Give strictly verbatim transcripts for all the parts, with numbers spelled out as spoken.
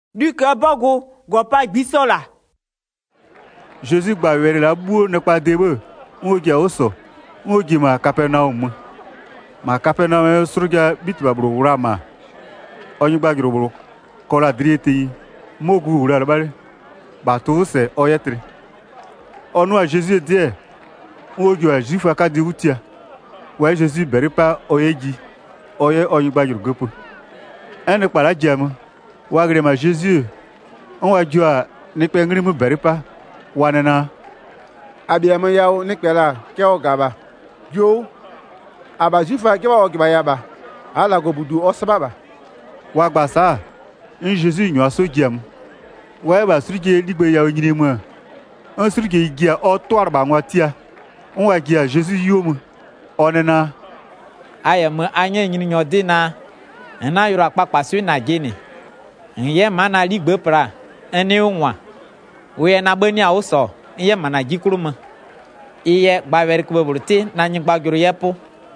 Du que bogo go pa bisola. Jésus gba were la buo ne pa debe. Ngoja oso. Ngoji ma Capernaum. Ma Capernaum surga bitba bro urama. Onyu gba girobro. Kola drieti. Mogu ura bare. Bato se oyetre. Onu a Jésus die. Ngojo a jifa ka di utia. Wa Jésus beripa oyeji. Oye onyu gba girogopo. Ene para jam. Wa gre ma Jésus. On wa joa ni pe ngri mu beripa. Wanena abiyama yawo ni kpela kewo gaba jo aba jifa kewo giba yaba ala go budu osababa wa gbasa in Jésus nyo aso jam wa ba surje ligbe yawo nyini mu an surje igia o to arba nwatia on wa gia Jésus yomu onena ayem anya nyini nyo dina na yoro apapa su na gini nye mana ligbe pra eni unwa we na bani awuso iye mana jikuruma iye gbawer ko burti na nyi gbaguru yepo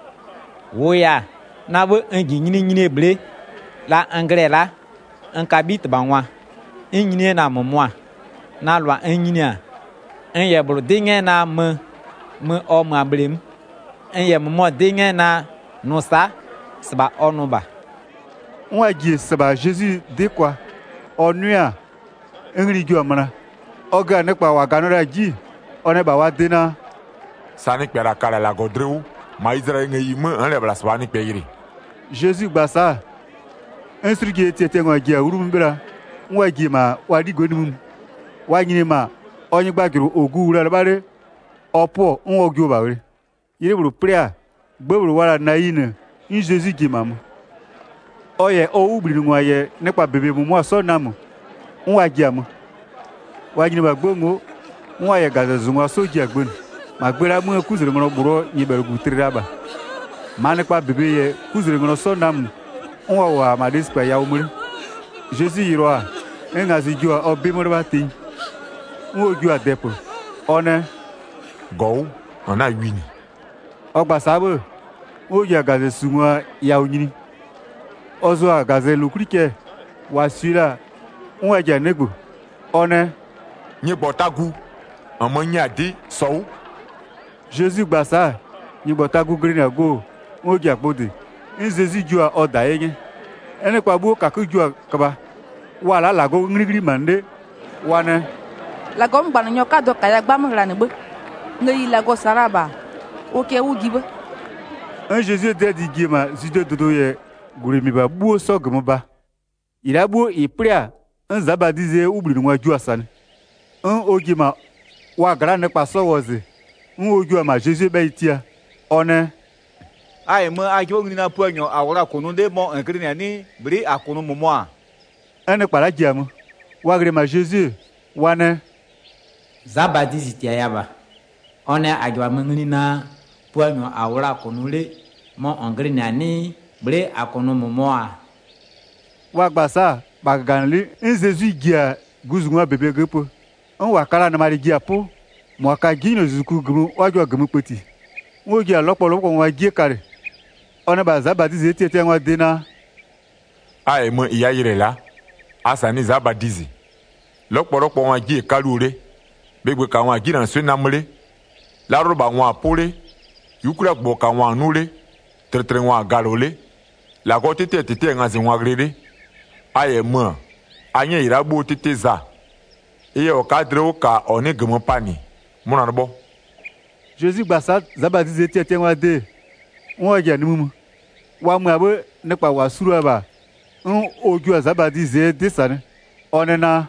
wo ya na bo enji nyini nyini eble la angre la en kabit banwa nyini na momwa na lwa nyini a enye buru dinge na me me o ma blem enye mo dinge na nusa sba onuba on ji sba Jésus de quoi onua enri ju amana oga ne pa wa ganora ji one ba wa dena sani kpera kala la godreu ma Israël ngi mu en le bla swani peyiri Jésus gbasa instruge tete ngwa ji awuru mbira ngwa ji ma wa di godum wa nyini ma onyi gbagiru ogu ura bare opo nwo gi oba we yiri buru prayer gbeburu wara na yin in Jésus ji mamu oye o ubiri ngwa ye ne pa bebe mu mo so namu nwa ji amu wajini bagbongo nwa ya gaza zungwa soji agbon magbera mu kuzire ngono buro nyibere gutiraba mane kwa bebe ye kuzire ngono sonam nwa wa madispa ya umuri Jésus yiro engazi jua obimore bati nwo jua depo one go ona wini ogba sabo o ya gaza zungwa ya unyini ozo agaze lukrike wasira nwa ja negbo one nye botagu amanya de so Jésus gbasa nye botagu green ago ogi apode in Jésus jua oda yen ene kwa bu ka ku jua kaba wala lago ngri mande wana lago mbanu nyoka do kaya gbamra ne be ngi lago saraba oke wugibe un Jésus de di gima zido dodo ye guri mi ba bu so gumba ira bu ipria un zabadize ubri nwa jua sane un ogima wa grande paso woze un oju ma Jésus be itia one ai mo ajo ngini na puanyo awora kunu de mo ngrini ani bri akunu momoa ene para jiamu wa gre ma Jésus wane zabadi zitia yaba one ajo ngini na puanyo awora kunu le mo ngrini ani bri akunu momoa wa gbasa baganli in Jésus gia guzunwa bebe gepo on wa kala na mari gia po mo ka gino zuku gumu wajo gumu peti wo gia lopolopo wa gie kare ona ba zabadize tete wa dena ai mo iya yire la asani zabadize lopolopo wa gie kalure begbe ka wa gina so namle la roba wa pole yukura gbo ka wa nule tretre wa galole la ko tete tete ngazi wa grede ai mo anya iragbo tete za iye o cadre o ka oni gumu pani muna bo Jésus gbasa zabadize tete wa de won ja ni mu wa mu abo nípa wa suru aba un oju zabadize de sane onena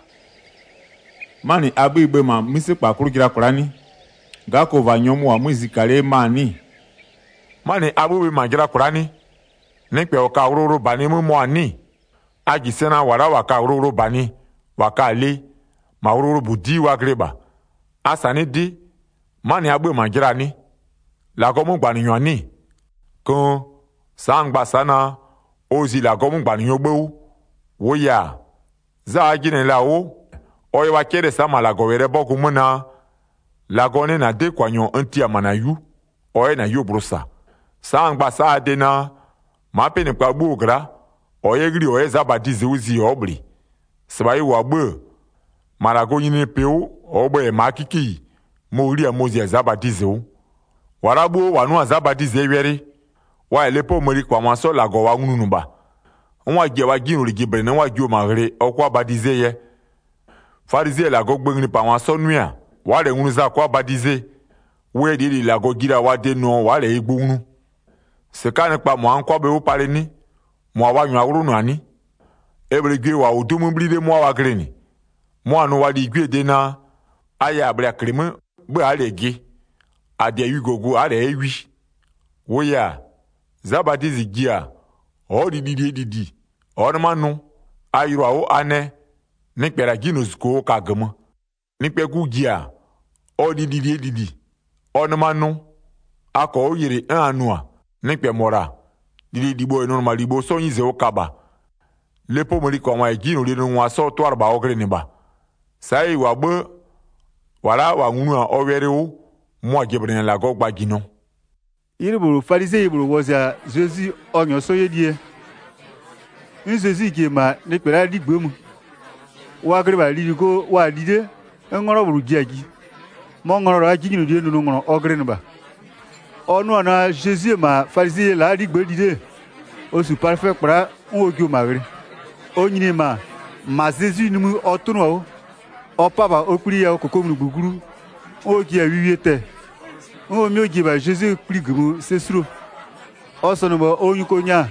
mani abu igbe ma misi pakuru gira kurani gako va nyomu wa muzikale mani mani abu be ma gira kurani nípa o ka ororo bani mu mo ani agisena wara wa ka ororo bani wa ka le ma ororo budi wa greba asani di mani agbe mangira ni la gomu gbaniyan ni kan sangba sana ozi la gomu gbaniyan gbewu wo ya za agine la wo oye wa kere sama la gowere boku muna la gone na de kwanyon anti amana yu oye na yu brosa sangba sa de na ma pe ni pa gbogra oye gri oye zabadize uzi obri Seba yi wa be. Marago nyini peu obe ma kiki. Mo ri amozi azabatize o. Warabo wanu azabatize yeri. Wa elepo mori kwa maso lago wa ngunuba. Nwa je wa ginu ligibre na wa jo magre okwa badize ye. Farize lago gbengni pa maso nuya. Wa le ngunuza kwa badize. We di lago gira wa de no wa le igbunu. Se kane pa mo ankwa be o pare ni. Mo wa nyu awuru no ani. Ebre gwe wa odumu blide mo wa greni. Mo anu wa di gwe de na aya abra kreme be alege. Ade yu gogo ale ewi. Wo ya zabatize gia. O di di di di di. O na manu ayro o ane ni pera ginus ko kagama. Ni pe ku gia. O di di di di di. O na manu ako o yere anua ni pe mora. Di di di boy normal di bo so yin ze o kaba. Lepo mori ko wa ginu le no wa so to arba o gre ni ba. Sai wa bo wala wa ngunu o were o mo agebre la go gba gino. Iriburu Farisee iburu wozia Jésus onyo soye die. Nzezi ke ma ne pera digbe mu. Wa gre ba li ko wa dide ngoro buru giagi. Mo ngoro ra ginu die nu ngoro ogre nba. Onu ana Jésus ma Farisee la digbe dide. O su parfait pra on ojo magre. Onyini ma ma Jésus nu mu otunu o. O papa okuri ya okokomu gbuguru. O gi awiwiete. O mi ogi ba Jésus pri gumu sesro. O sonu bo onyu ko nya.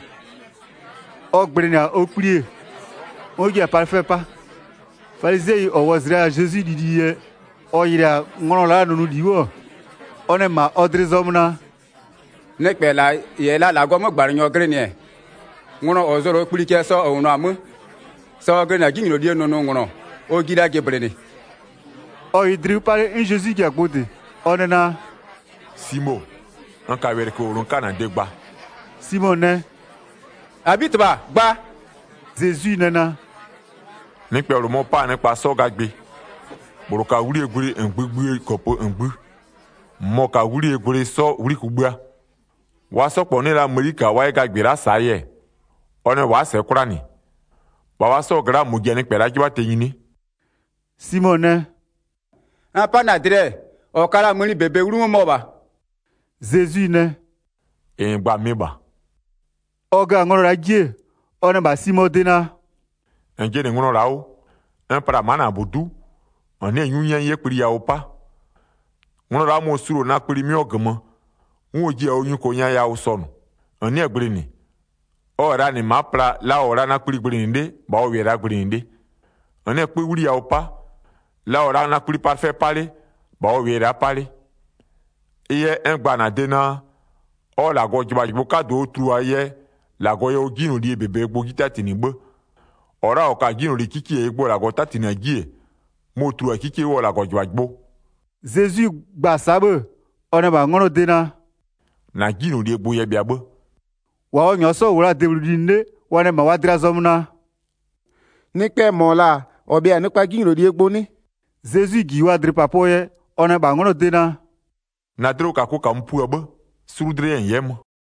O gbrenia okuri. O gi parfait pa. Farisee o wozra Jésus didi o yira ngono la nunu diwo. One ma odrizomna. Nekpe la ye la la gomo gbarinyo grenie. Ngono ozoro okuri ke so onu amu. So grenia gingiro die nunu ngono. O gida gebreni. O idri pare in Jésus qui a côté. Onena Simo. An ka were ko run kana de gba. Simon ne. Abitba gba. Jésus nana. Ni pe ro mo pa ni pa so gagbe. Boroka wuri egure engbegbe kopo engbu. Mo ka wuri egure so wuri kugba. Wa so po ni la America wa gagbe ra saye. One wa se kurani. Ba wa so gra mu je ni pe ra jiba teyini. Simon ne. Apa na dire o kala muni bebe wuru mo ba. Jésus ne. E gba mi ba. Oga ngoro ra je. One ba Simon dena. Enje ni ngono rawo. En para mana budu. Oni enyunya ye piri ya opa. Ngono ra mo suro na piri mi ogamo. Nwo je onyu ko nya ya usonu. Oni egbere ni. Ora ni mapra la ora na piri gbere nde ba o wera gbere nde. Oni e pe wuri ya opa. La ora na piri parfait pale ba o wera pale. Iye en gba na dena. O la go jiba jibo ka do tru aye. La go ye o ginu di bebe gbo gita tinigbo. Ora o ka ginu ri kiki e gbo la go tatina gie. Mo tru a kiki wo la go jiba jibo. Jésus gba sabe. One ba ngono dena. Na ginu di gbo ye biabo. Wa o nyoso wura debrudinde wane ma wadra zomna. Nikpe mola obi anikpa ginu di egbo ni. Jésus gi wadri papoye one ba ngono dena. Na dro ka ko ka mpu abo. Surudre en yem.